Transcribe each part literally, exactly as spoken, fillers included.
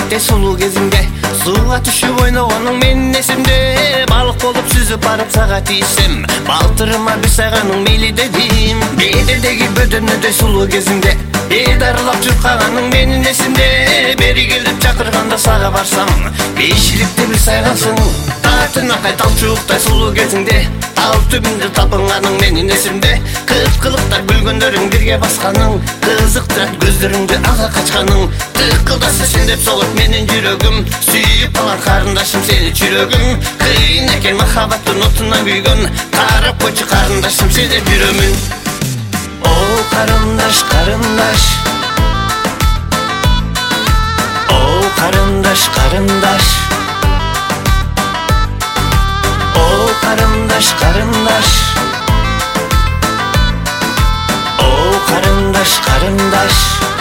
бейшиликте сулуу кезимде сууга түшүп ойногонуң менин эсимде. Балык болуп сүзүп барып сага тийсем, балтырыма бир сайганың мейли дедим. Бедердеги бөдөнөдөй сулуу кезимде ээ дарылап журкаганың менин эсимде. Бери келип чакырганда сага барсам, бейшиликте бир сайгансың. Таатына кай талчууктай сулуу кезиңде тал түбүндө талпынганың менин эсимде. Кыт кылыктар күлгөндөрүң бирге басканың, кызыктырат көздөрүңдү ага качканың. Тыкылдаса сен деп соғып менин жүрөгүм, сүйүп калган карындашым сени жүрөгүм. Кыйын экен махабаттын отуна күйгөн, карап койчу карындашым сен деп жүрөмүн. О карындаш, карындаш, о карындаш, карындаш, о карындаш, карындаш, о карындаш, карындаш.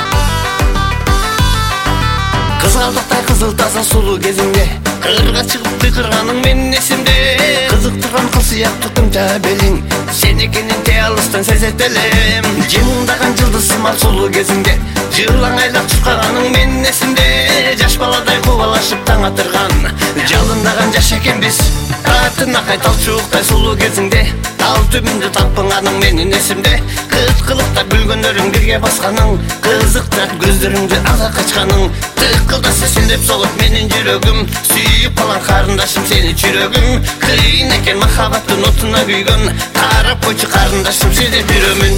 Кызгалдактай кызыл таза сулуу кезиңде кырга чыгып кыйкырганың менин эсимде. Кызыктырган кыз сыяктуу тымта белиң, сен экенин те алыстан сезет элем. Жымыңдаган жылдыз сымал сулуу кезиңде жылаң айлап чуркаганың менин эсимде. Жаш баладай кубалашып таң атырган жалындаган жаш экенбиз. Таатына кай талчууктай сулуу кезиңде тал түбүндө талпынганың менин эсимде. Кыт кылыктар күлгөндөрүң бирге басканың, кызыктырат көздөрүңдү ага качканың. Тыкылдаса сен деп соғып менин жүрөгүм, сүйүп калган карындашым сени жүрөгүм. Кыйын экен махабаттын отуна күйгөн, карап койчу карындашым сен деп жүрөмүн.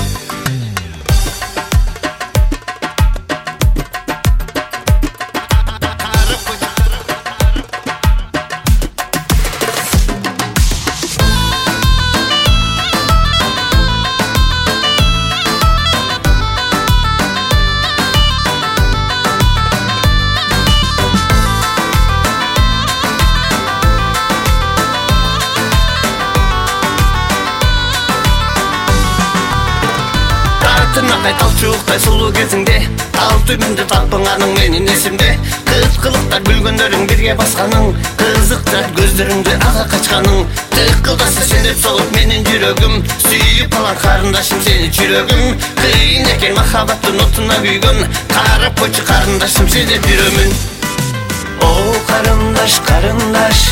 Кай талчууктай сулуу кезиңде тал түбүндө талпынганың менин эсимде. Кыт кылыктар күлгөндөрүң бирге басканың, кызыктырат көздөрүңдү ага качканың. Тыкылдаса сен деп соғып менин жүрөгүм, сүйүп калган карындашым сени жүрөгүм. Кыйын экен махабаттын отуна күйгөн, карап койчу карындашым сен деп жүрөмүн. О карындаш, карындаш,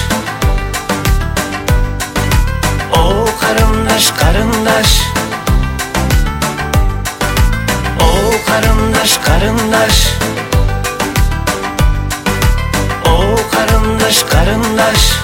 о карындаш, карындаш, карындаш, карындаш, о карындаш, карындаш.